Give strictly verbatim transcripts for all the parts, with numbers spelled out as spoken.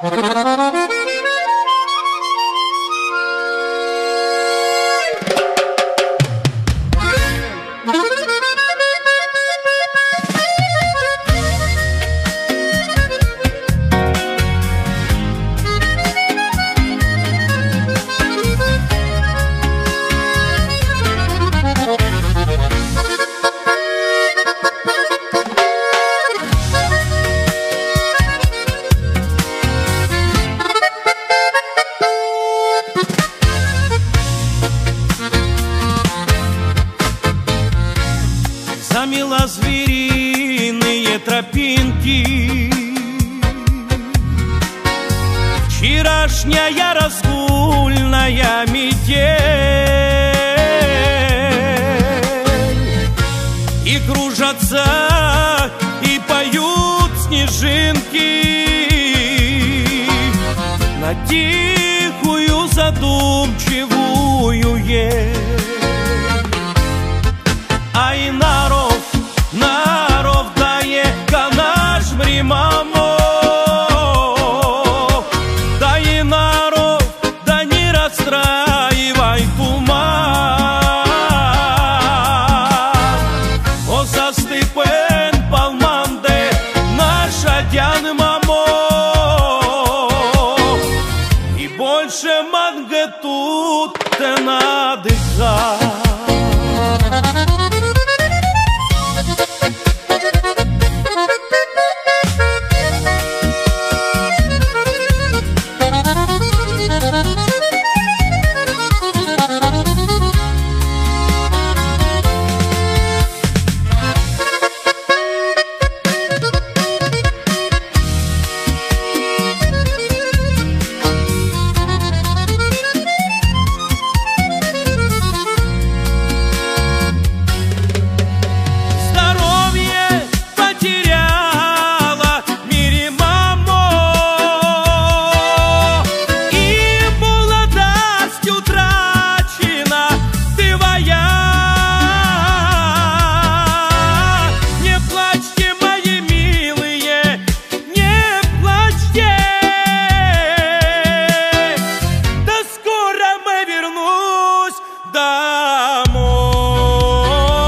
Замела звериные тропинки вчерашняя разгульная метель, и кружатся, и поют снежинки на тихую задумчивую ель. Ай, народ, народ, дае канаш мамо, дае народ, да не расстраивай туман. О, застыпен палманде наша дян мамо, и больше манге тут те надыхать.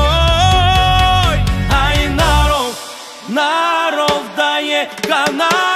Народ дае канал.